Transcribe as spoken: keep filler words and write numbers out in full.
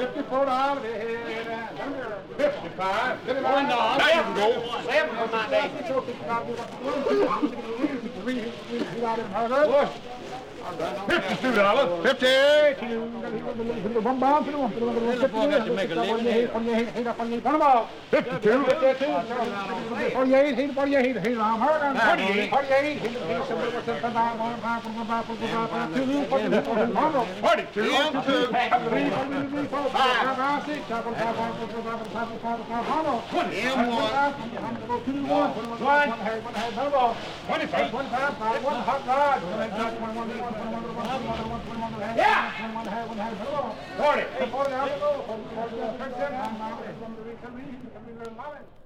fifty-four dollars. Fifty-five. One dollar. There you go. Seven for my day. Fifty-two dollars. Fifty-two. One bomb to the one. Fifty-two. Forty-eight. He's forty-eight. He's on her. Forty-eight. Forty-eight. Forty-two. Yeah. Forty.